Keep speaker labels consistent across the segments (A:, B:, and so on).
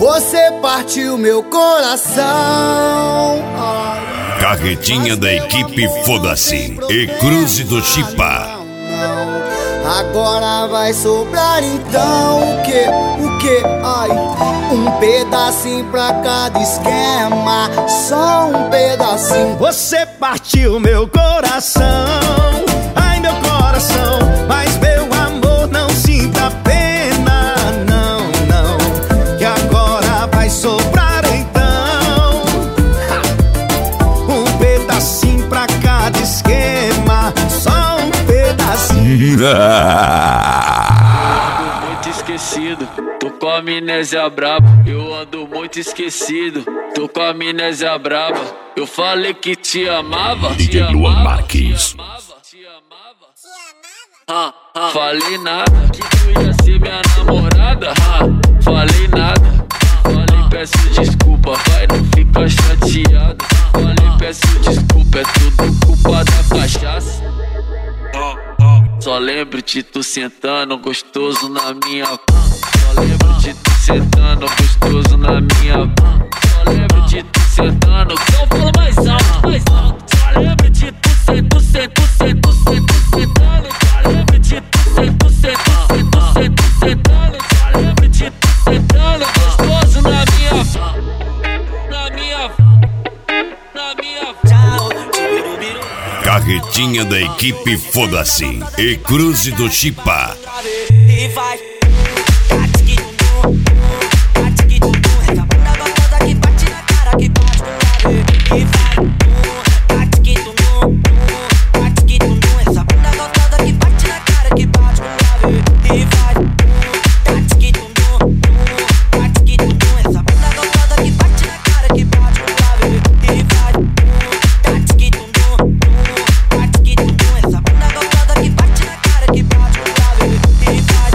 A: Você partiu meu coração.
B: Carretinha da equipe Foda-se e Cruze do Chipa.
A: Agora vai sobrar então o que? Ai, um pedacinho pra cada esquema, só um pedacinho.
C: Você partiu meu coração, ai meu coração, mas meu amor não sinta pena, não, não, que agora vai sobrar então um pedacinho pra cada esquema, só um pedacinho.
D: Muito esquecido, tô com a amnésia braba. Eu ando muito esquecido, tô com a amnésia braba. Eu falei que te amava,
B: DJ Luan Marques.
D: Falei nada, que tu ia ser minha namorada. Falei nada, falei peço desculpa, vai não fica chateado. Falei peço desculpa, é tudo culpa da cachaça. Só lembro de tu sentando gostoso na minha mão. Só lembro de tu sentando gostoso na minha mão. Só lembro de tu sentando. Então fala mais alto, mais alto. Só lembro de tu sentando. Só lembro de tu sentando. Só lembro de tu sentando gostoso na minha mão. Na minha
B: Carretinha da equipe Foda-se e Cruze do Chipa.
E: E vai. Essa banda gostosa que bate na cara, que bate com chave. E vai. Essa banda gostosa que bate na cara, que bate com chave. E vai. Essa banda gostosa que bate na cara, que bate com chave. E vai. Essa banda gostosa que bate na cara, que bate com chave. E vai.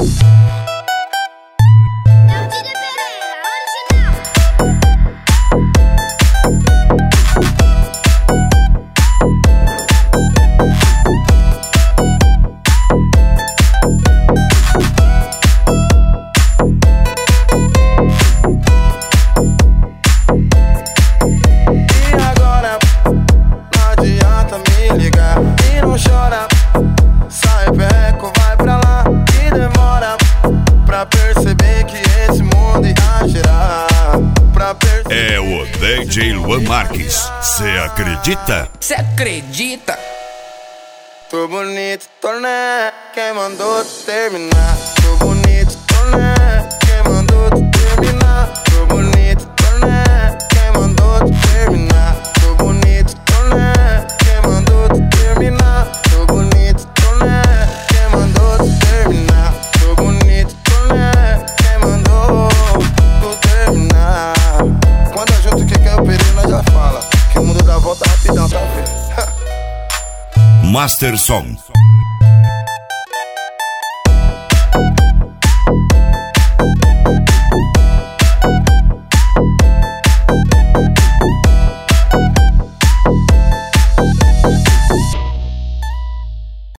B: É o DJ Luan Marques. Cê acredita?
F: Cê acredita?
G: Tô bonito, tô né? Quem mandou tu terminar? Tô bonito, tô né? Quem mandou tu terminar? Tô bonito, tô né? Quem mandou tu terminar? Tô bonito, tô né? Quem mandou tu terminar? Tô bonito, tô né? Quem mandou tu terminar? Tô bonito, tô né? Quem mandou tu terminar? Quando a gente quer o perigo, nós já fala que o mundo dá volta rapidão, tá vendo?
B: Master Som.